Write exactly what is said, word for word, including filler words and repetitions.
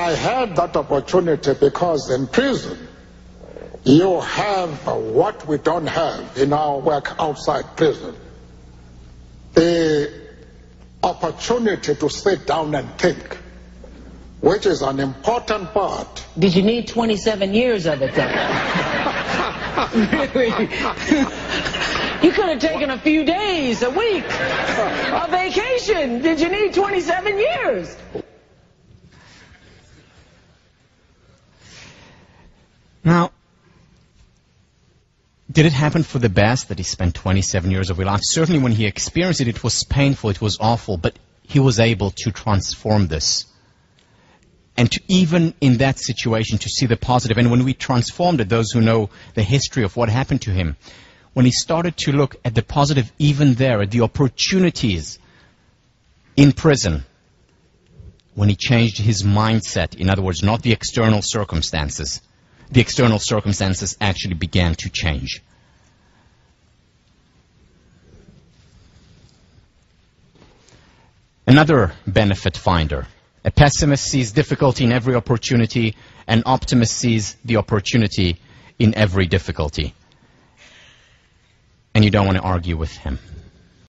I had that opportunity because in prison, you have uh, what we don't have in our work outside prison. The opportunity to sit down and think, which is an important part. Did you need twenty-seven years of it, then? Really? You could have taken a few days, a week, a vacation. Did you need twenty-seven years? Now, did it happen for the best that he spent twenty-seven years of his life? Certainly when he experienced it, it was painful, it was awful, but he was able to transform this. And to even in that situation to see the positive. And when we transformed it, those who know the history of what happened to him, when he started to look at the positive even there, at the opportunities in prison, when he changed his mindset, in other words, not the external circumstances, the external circumstances actually began to change. Another benefit finder. A pessimist sees difficulty in every opportunity, an optimist sees the opportunity in every difficulty. And you don't want to argue with him.